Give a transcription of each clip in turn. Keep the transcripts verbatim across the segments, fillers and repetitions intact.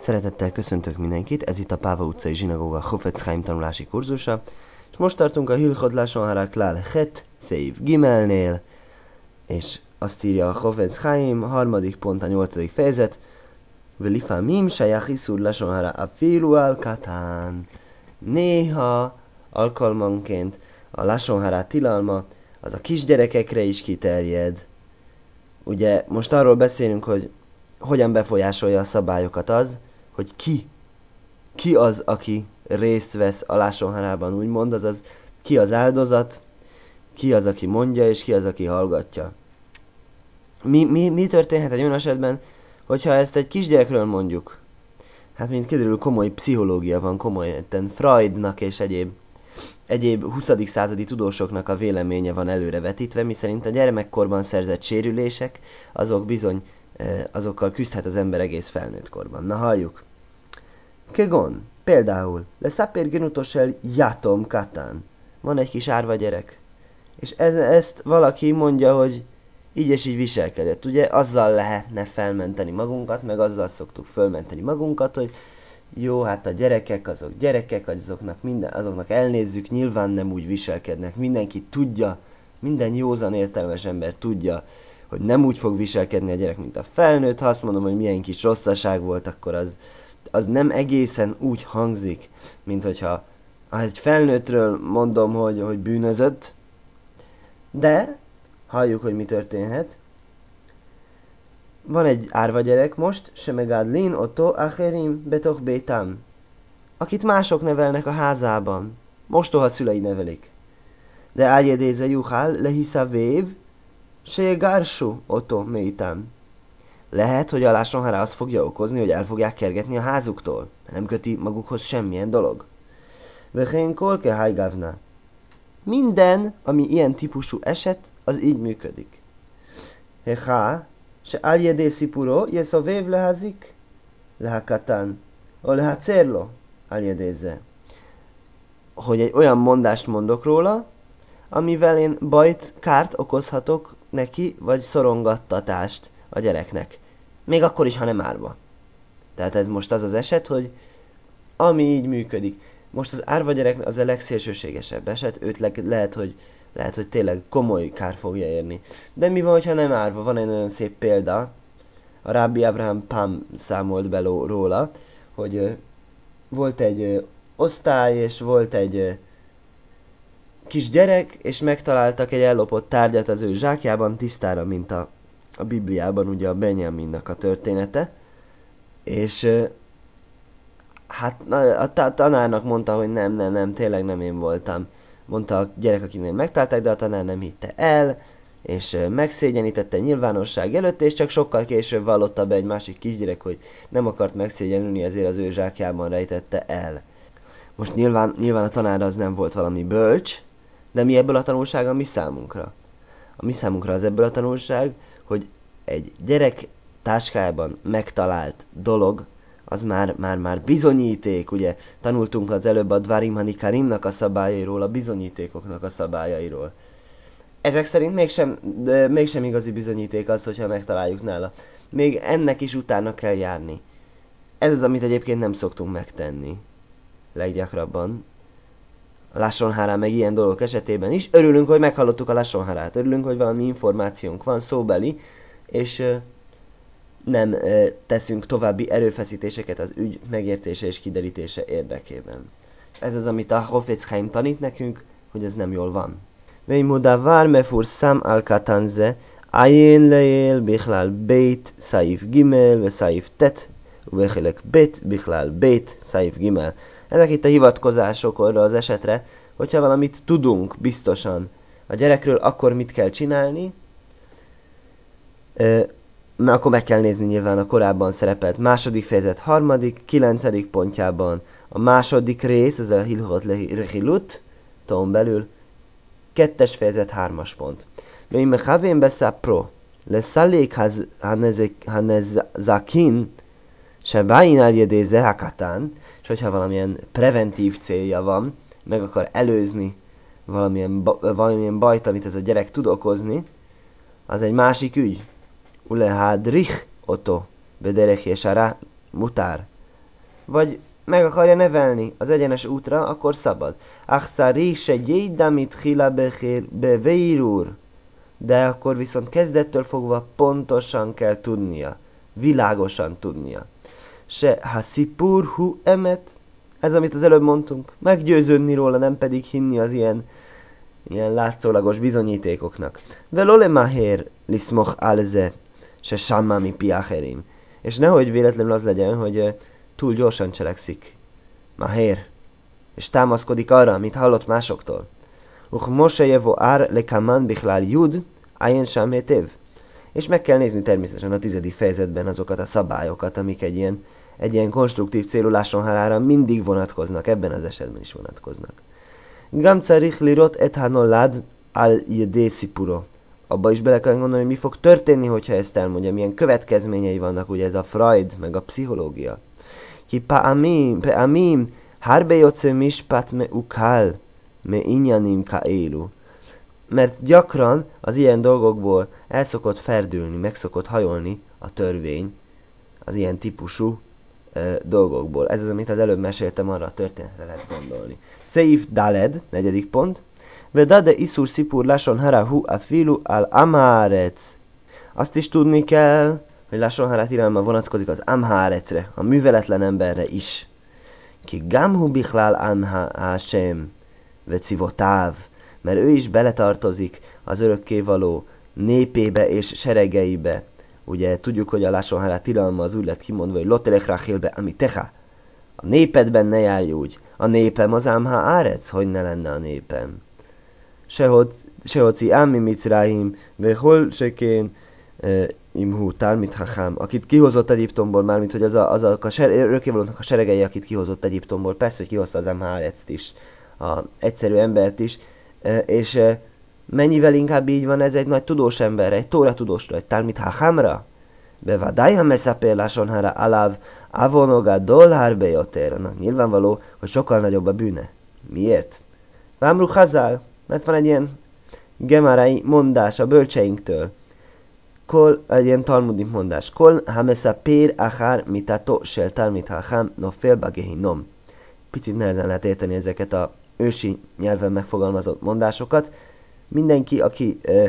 Szeretettel köszöntök mindenkit, ez itt a Páva utcai zsinagóga Chofetz Chaim tanulási kurzusa, és most tartunk a Hilchot Lashon Hara Klal Het Seif Gimelnél, és azt írja a Chofetz Chaim, harmadik pont, a nyolcadik fejezet, Velifamim Shayach Isur Lashon Hara Afilu Al Katán. Néha, alkalmanként a Lashon Hara tilalma, az a kisgyerekekre is kiterjed. Ugye most arról beszélünk, hogy hogyan befolyásolja a szabályokat az, hogy ki, ki az, aki részt vesz a Lashon Harában, úgymond, azaz ki az áldozat, ki az, aki mondja, és ki az, aki hallgatja. Mi, mi, mi történhet egy olyan esetben, hogyha ezt egy kisgyerekről mondjuk? Hát, mint kiderül, komoly pszichológia van, komoly Freudnak és egyéb, egyéb huszadik századi tudósoknak a véleménye van előrevetítve, miszerint a gyermekkorban szerzett sérülések, azok bizony, azokkal küzdhet az ember egész felnőtt korban. Na halljuk! Kegon, például, leszapér genutosel játom katán. Van egy kis árva gyerek. És ez, ezt valaki mondja, hogy így és így viselkedett. Ugye azzal lehetne felmenteni magunkat, meg azzal szoktuk fölmenteni magunkat, hogy jó, hát a gyerekek azok gyerekek, azoknak, minden, azoknak elnézzük, nyilván nem úgy viselkednek. Mindenki tudja, minden józan értelmes ember tudja, hogy nem úgy fog viselkedni a gyerek, mint a felnőtt. Ha azt mondom, hogy milyen kis rosszaság volt, akkor az, az nem egészen úgy hangzik, mint hogyha ha egy felnőttről mondom, hogy, hogy bűnözött, de halljuk, hogy mi történhet. Van egy árva gyerek most, Semegadlin Otto Acherim Betoch Bétam, akit mások nevelnek a házában. Mostoha szülei nevelik. De ágyedéze juhál lehisza vév, se gársu Otto Métam. Lehet, hogy a Lashon Hara azt fogja okozni, hogy el fogják kergetni a házuktól, mert nem köti magukhoz semmilyen dolog. Vechén kolke hájgávna. Minden, ami ilyen típusú eset, az így működik. Hecha, se ágyedé szipuro, jeszovév leházik, lehakatán, o lehacerlo, ágyedéze. Hogy egy olyan mondást mondok róla, amivel én bajt, kárt okozhatok neki, vagy szorongattatást a gyereknek. Még akkor is, ha nem árva. Tehát ez most az az eset, hogy ami így működik. Most az árva gyerek az a legszélsőségesebb eset, őt le- lehet, hogy, lehet, hogy tényleg komoly kár fogja érni. De mi van, ha nem árva? Van egy nagyon szép példa, a Rabbi Abraham Pam számolt be róla, hogy ö, volt egy ö, osztály, és volt egy ö, kis gyerek, és megtaláltak egy ellopott tárgyat az ő zsákjában, tisztára, mint a, a Bibliában, ugye a Benjaminnak a története. És ö, hát a tanárnak mondta, hogy nem, nem, nem, tényleg nem én voltam. Mondta a gyerek, akinél megtalálták, de a tanár nem hitte el, és megszégyenítette nyilvánosság előtt, és csak sokkal később vallotta be egy másik kisgyerek, hogy nem akart megszégyenülni, ezért az ő zsákjában rejtette el. Most nyilván, nyilván a tanár az nem volt valami bölcs, de mi ebből a tanulság a mi számunkra? A mi számunkra az ebből a tanulság, hogy egy gyerek táskájában megtalált dolog, az már, már, már bizonyíték, ugye tanultunk az előbb a Dvarim Hanikarimnak a szabályairól, a bizonyítékoknak a szabályairól. Ezek szerint mégsem, de mégsem igazi bizonyíték az, hogyha megtaláljuk nála. Még ennek is utána kell járni. Ez az, amit egyébként nem szoktunk megtenni. Leggyakrabban. A Lashon Hara meg ilyen dolgok esetében is. Örülünk, hogy meghallottuk a Lashon Harát. Örülünk, hogy valami információnk van, szóbeli, és nem e, teszünk további erőfeszítéseket az ügy megértése és kiderítése érdekében. Ez az, amit a Chofetz Chaim tanít nekünk, hogy ez nem jól van. Veimudavar mefurszam al katanze, ayin leél bichlal beit, saif gimel, ve saif tet, vechelek bet, bichlal beit, saif gimel. Ezek itt a hivatkozások arra az esetre, hogyha valamit tudunk biztosan a gyerekről, akkor mit kell csinálni, e, mert akkor meg kell nézni nyilván a korábban szerepelt második fejezet harmadik, kilencedik pontjában. A második rész, ez a Hilchot Lehilut, ton belül, kettes fejezet hármas pont. Vei mechavén beszapro, leszalék hanezakin, se báin aljedéze hakatán, és hogyha valamilyen preventív célja van, meg akar előzni valamilyen, valamilyen bajt, amit ez a gyerek tud okozni, az egy másik ügy. Ulehádrich oto, bederech és ará mutár. vagy meg akarja nevelni az egyenes útra, akkor szabad. Achszari se jédamit hila beveirur. De akkor viszont kezdettől fogva pontosan kell tudnia, világosan tudnia. Se haszipur hu emet, ez amit az előbb mondtunk, meggyőződni róla, nem pedig hinni az ilyen, ilyen látszólagos bizonyítékoknak. Velole maher liszmoch alze, se sammami piacherim. És nehogy véletlenül az legyen, hogy túl gyorsan cselekszik. Maher. És támaszkodik arra, amit hallott másoktól. Uch mose jevo ár lekaman bichlál jud, ajen sem hétév. És meg kell nézni természetesen a tizedik fejezetben azokat a szabályokat, amik egy ilyen, egy ilyen konstruktív célú lásonhárára mindig vonatkoznak, ebben az esetben is vonatkoznak. Gam carich lirot et hanolad al jedé szipuro. Abba is bele kell gondolni, hogy mi fog történni, hogyha ezt elmondja, milyen következményei vannak, ugye ez a Freud, meg a pszichológia. Ki pa'amim, pe'amim, harbe jotze mishpat me ukal, me inyanim kaelu. Mert gyakran az ilyen dolgokból el szokott ferdülni, meg szokott hajolni a törvény az ilyen típusú e, dolgokból. Ez az, amit az előbb meséltem, arra a történetre lehet gondolni. Seif daled, negyedik pont. Vedade iszur szipur lásson hara hu afilu al amárec. Azt is tudni kell, hogy lásson hara tilalma vonatkozik az amhárecre, a műveletlen emberre is. Ki gamhu bichlál amha hashem, vecivotáv. Mert ő is beletartozik az örökkévaló népébe és seregeibe. Ugye tudjuk, hogy a lásson hara tilalma az úgy lett kimondva, hogy lotelech rachilbe amitecha. A népedben ne járj úgy. A népem az amha árec, hogy ne lenne a népem. Sehoci ámi micráim, ve hol sekén imhu talmid hachám, akit kihozott Egyiptomból, mármint hogy az a, az a, a ser, örökkévalónak a seregei, akit kihozott Egyiptomból, persze, hogy kihozta az amha árezt is, a egyszerű embert is, és mennyivel inkább így van ez egy nagy tudós emberre, egy tóra tudósra, egy talmid hachamra? Bevadájha meszapér lásonhára aláv avonoga dolhár bejotér. Nyilvánvaló, hogy sokkal nagyobb a bűne. Miért? Vámru hazál, mert van egy ilyen gemarai mondás a bölcseinktől. Kol, egy ilyen talmudik mondás. Kol hameszapér achár mitato sel talmid hacham nofel bagehinom. Picit nehezen lehet érteni ezeket a ősi nyelven megfogalmazott mondásokat. Mindenki, aki ö,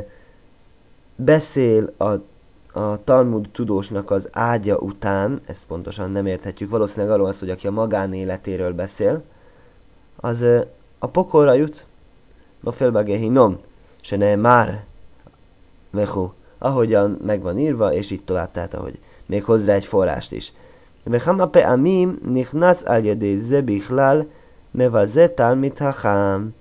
beszél a, a Talmud tudósnak az ágya után, ezt pontosan nem érthetjük, valószínűleg arról az, hogy aki a magánéletéről beszél, az ö, a pokolra jut, no félbagehinom, se ne már, mehu, ahogyan meg van írva, és így tovább, tehát ahogy még hozzá egy forrást is. Vechama pe'amim nichnas al yedei ze bichlal Nevazé talmid hachám.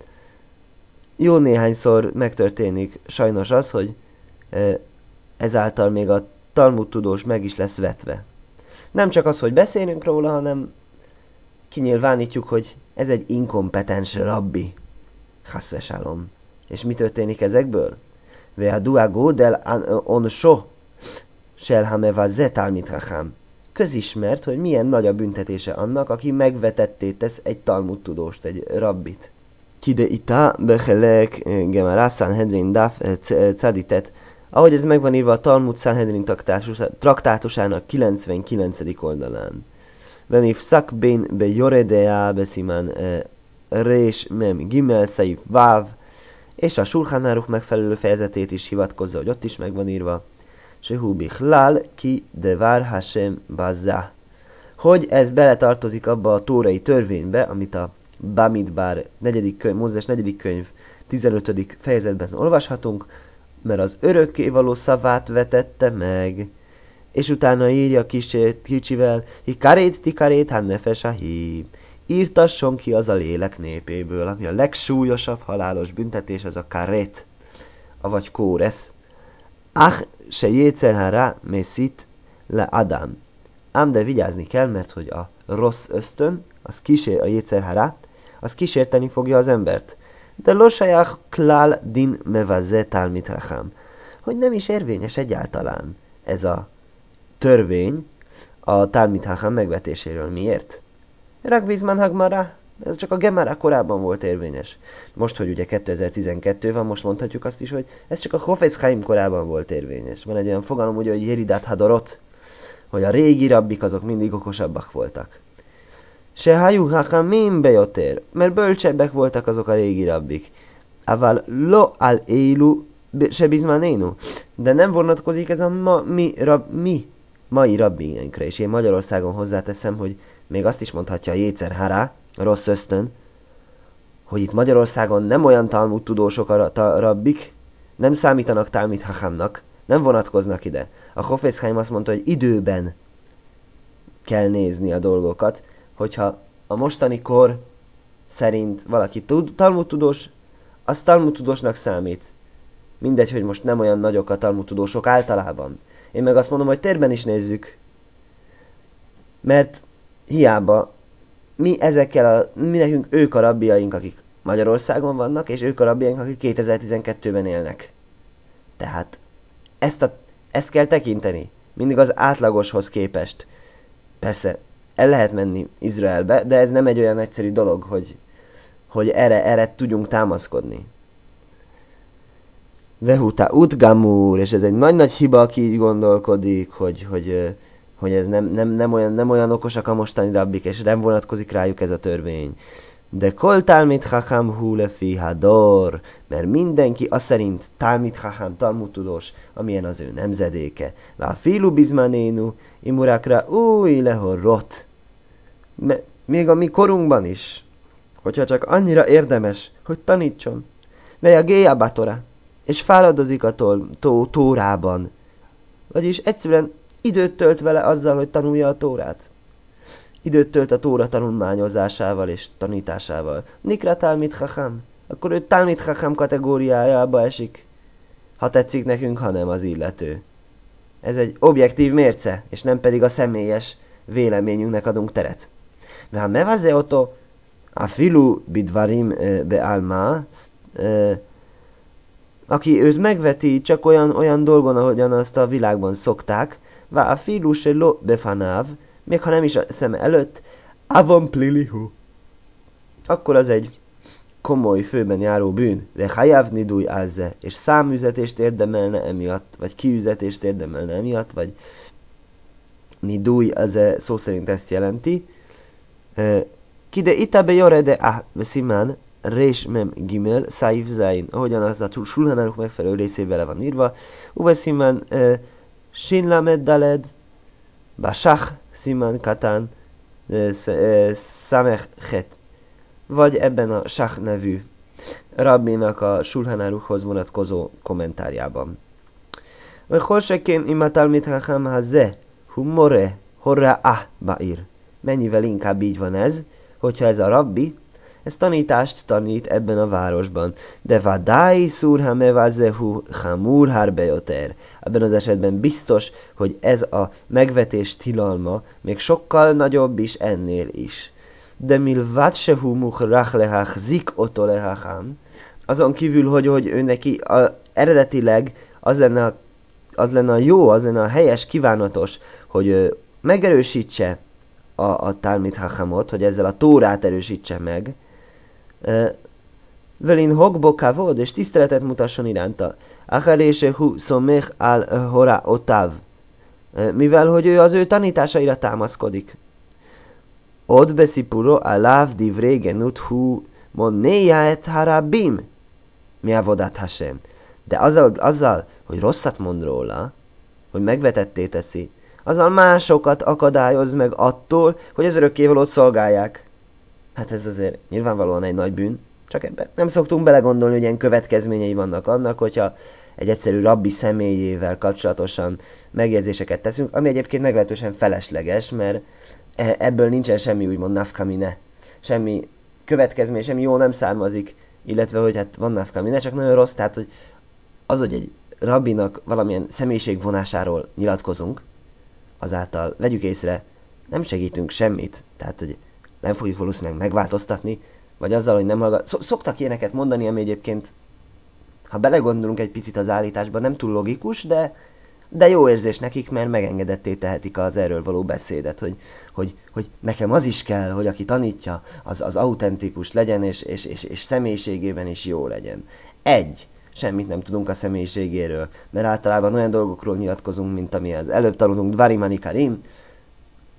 Jó néhányszor megtörténik sajnos az, hogy e, ezáltal még a Talmud tudós meg is lesz vetve. Nem csak az, hogy beszélünk róla, hanem kinyilvánítjuk, hogy ez egy inkompetens rabbi. Haszvesalom. És mi történik ezekből? Ve a duagó del on so sel hamevazé talmid hachám. Közismert, hogy milyen nagy a büntetése annak, aki megvetetté tesz egy Talmud tudóst, egy rabbit. Kide ita bechelek gemara Sanhedrin daf caditet, ahogy ez megvan írva a Talmud Sanhedrin traktátusának kilencvenkilencedik oldalán. Venif szakbén be joredea beszimán rés mem gimel szaif váv, és a Shulchan Aruch megfelelő fejezetét is hivatkozza, hogy ott is megvan írva. Sehu bichlal ki devar Hashem bazzá. Hogy ez beletartozik abba a tórai törvénybe, amit a Bamidbar negyedik könyv, Mózes negyedik könyv tizenötödik fejezetben olvashatunk, mert az örökkévaló szavát vetette meg, és utána írja kisét, kicsivel, hi karét ti karét, han nefes a hív. Írtasson ki az a lélek népéből, ami a legsúlyosabb halálos büntetés, az a karét, avagy kóresz. Ach, se jétszer hara messzit le Adam. Ám de vigyázni kell, mert hogy a rossz ösztön, az kísér, a jétszer hara, az kísérteni fogja az embert. De losajach klál din mevazé talmid hacham. Hogy nem is érvényes egyáltalán ez a törvény a talmid hacham megvetéséről. Miért? Ragvizman hagmara, ez csak a Gemara korában volt érvényes. Most, hogy ugye kétezer-tizenkettő van, most mondhatjuk azt is, hogy ez csak a Chofetz Chaim korában volt érvényes. Van egy olyan fogalom, ugye, hogy Yeridat Hadorot, hogy a régi rabbik azok mindig okosabbak voltak. Se hajú hachamim bejotér, mert bölcsebbek voltak azok a régi rabbik. Aval lo al élu se bizmanénu. De nem vonatkozik ez a ma, mi, rab, mi mai rabbinainkra. És én Magyarországon hozzáteszem, hogy még azt is mondhatja a Jécer Hará, a rossz ösztön, hogy itt Magyarországon nem olyan Talmud tudósok a rabbik, nem számítanak Talmid Hachamnak, nem vonatkoznak ide. A Chofetz Chaim azt mondta, hogy időben kell nézni a dolgokat, hogyha a mostani kor szerint valaki tud, Talmud tudós, az Talmud tudósnak számít. Mindegy, hogy most nem olyan nagyok a Talmud tudósok általában. Én meg azt mondom, hogy térben is nézzük. Mert hiába mi ezekkel a, mi nekünk ők a rabbiaink, akik Magyarországon vannak, és ők a rabbiaink, akik kétezer-tizenkettőben élnek. Tehát ezt, a, ezt kell tekinteni. Mindig az átlagoshoz képest. Persze, el lehet menni Izraelbe, de ez nem egy olyan egyszerű dolog, hogy, hogy erre, erre tudjunk támaszkodni. Vehuta utgamúr, és ez egy nagy-nagy hiba, aki így gondolkodik, hogy, hogy, hogy ez nem, nem, nem, olyan, nem olyan okosak a mostani rabbik, és nem vonatkozik rájuk ez a törvény. De kol Talmid Chacham hu lefi hador, mert mindenki az szerint Talmid Chacham, Talmud tudós, amilyen az ő nemzedéke. La filu bizmanénu, imurakra új lehorrot. Még a mi korunkban is, hogyha csak annyira érdemes, hogy tanítson. Vej a géjabatora, és fáradozik a tol, tó, tórában. Vagyis egyszerűen időt tölt vele azzal, hogy tanulja a tórát. Időt tölt a tóra tanulmányozásával és tanításával. Nikra Talmid Chacham. Akkor ő Talmid Chacham kategóriájába esik. Ha tetszik nekünk, ha nem az illető. Ez egy objektív mérce, és nem pedig a személyes véleményünknek adunk teret. De ha mevaze oto, a filu bidvarim beálma, aki őt megveti csak olyan, olyan dolgon, ahogyan azt a világban szokták, vá a filu se lo befanáv, még ha nem is a szem előtt, avon plilihu. Akkor az egy komoly főben járó bűn, de hajav nidúj álze, és számüzetést érdemelne emiatt, vagy kiüzetést érdemelne emiatt, vagy nidúj, az szó szerint ezt jelenti. Kide itabe jorede ah, veszimán, Rés mem gimel, száif zain, ahogyan az a Shulchan Aruch megfelelő részében van írva, uve szimán sin lamed daled, basach szimán katán, szamech het, vagy ebben a Sach nevű rabbinak a Shulchan Aruchhoz vonatkozó kommentárjában. Vagy holsekén ima Talmid Chacham haze, hu more, horra ah bair. Mennyivel inkább így van ez, hogyha ez a rabbi, ez tanítást tanít ebben a városban. De vadái szurha mevazehu hamur harbejoter. Ebben az esetben biztos, hogy ez a megvetés tilalma még sokkal nagyobb is ennél is. De milvad sehu muhrach lehach zik oto lehacham. Azon kívül, hogy, hogy ő neki a, eredetileg az lenne, a, az lenne a jó, az lenne a helyes, kívánatos, hogy ő megerősítse a, a Talmid Chachamot, hogy ezzel a Tórát erősítse meg, velin hokbo kavod, és tiszteletet mutasson iránta. Acharése hu szomech al hora otav, mivel hogy ő az ő tanításaira támaszkodik. Od beszipuro alav divré genut hu monnéja et harabim, mi avodat Hashem. De azzal, azzal, hogy rosszat mond róla, hogy megvetetté teszi, azzal másokat akadályoz meg attól, hogy az örökkévalót szolgálják. Hát ez azért nyilvánvalóan egy nagy bűn, csak ebben nem szoktunk belegondolni, hogy ilyen következményei vannak annak, hogyha egy egyszerű rabbi személyével kapcsolatosan megjegyzéseket teszünk, ami egyébként meglehetősen felesleges, mert ebből nincsen semmi úgymond nafkamine, semmi következmény, semmi jó nem származik, illetve hogy hát van nafkamine, csak nagyon rossz, tehát hogy az, hogy egy rabbinak valamilyen személyiségvonásáról nyilatkozunk, azáltal vegyük észre, nem segítünk semmit, tehát hogy nem fogjuk valószínűleg megváltoztatni, vagy azzal, hogy nem hallgat... Szoktak ilyeneket mondani, ami egyébként, ha belegondolunk egy picit az állításba, nem túl logikus, de, de jó érzés nekik, mert megengedetté tehetik az erről való beszédet, hogy, hogy, hogy nekem az is kell, hogy aki tanítja, az, az autentikus legyen, és, és, és, és személyiségében is jó legyen. Egy, semmit nem tudunk a személyiségéről, mert általában olyan dolgokról nyilatkozunk, mint ami az előbb tanultunk, Dvarim Anikarim,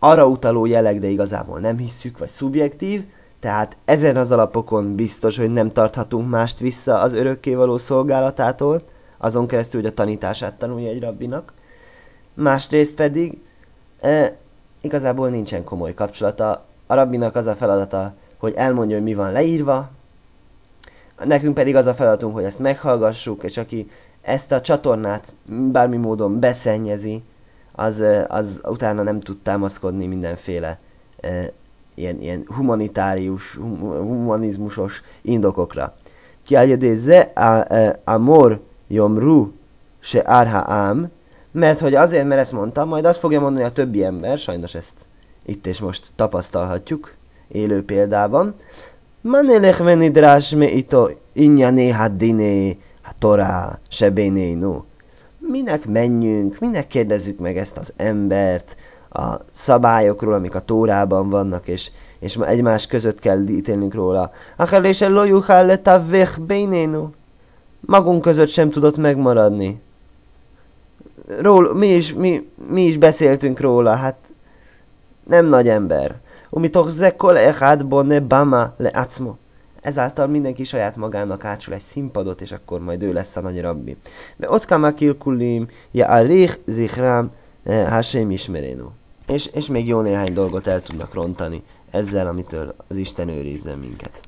arra utaló jelleg, de igazából nem hisszük, vagy szubjektív, tehát ezen az alapokon biztos, hogy nem tarthatunk mást vissza az örökkévaló szolgálatától, azon keresztül, hogy a tanítását tanulja egy rabbinak. Másrészt pedig e, igazából nincsen komoly kapcsolata. A rabbinak az a feladata, hogy elmondja, hogy mi van leírva, nekünk pedig az a feladatunk, hogy ezt meghallgassuk, és aki ezt a csatornát bármi módon beszennyezi, az, az utána nem tud támaszkodni mindenféle e, ilyen, ilyen humanitárius, hum, humanizmusos indokokra. Ki ágyedézze amor jomru se árha ám, mert hogy azért, mert ezt mondtam, majd azt fogja mondani a többi ember, sajnos ezt itt és most tapasztalhatjuk, élő példában. Manelech venidrás me ito inyané haddiné torá sebénénu. Minek menjünk, minek kérdezzük meg ezt az embert a szabályokról, amik a Tórában vannak, és, és egymás között kell ítélnünk róla. Achelése lojuchál le tavech bénénu. Magunk között sem tudott megmaradni. Ról, mi, is, mi, mi is beszéltünk róla, hát nem nagy ember. Umitoch ze kol echad bone bama le acmo. Ezáltal mindenki saját magának ácsul egy színpadot, és akkor majd ő lesz a nagy rabbi. De ott kamakil kulim, ja arich zichram hashem ismerénu. És, és még jó néhány dolgot el tudnak rontani ezzel, amitől az Isten őrizzen minket.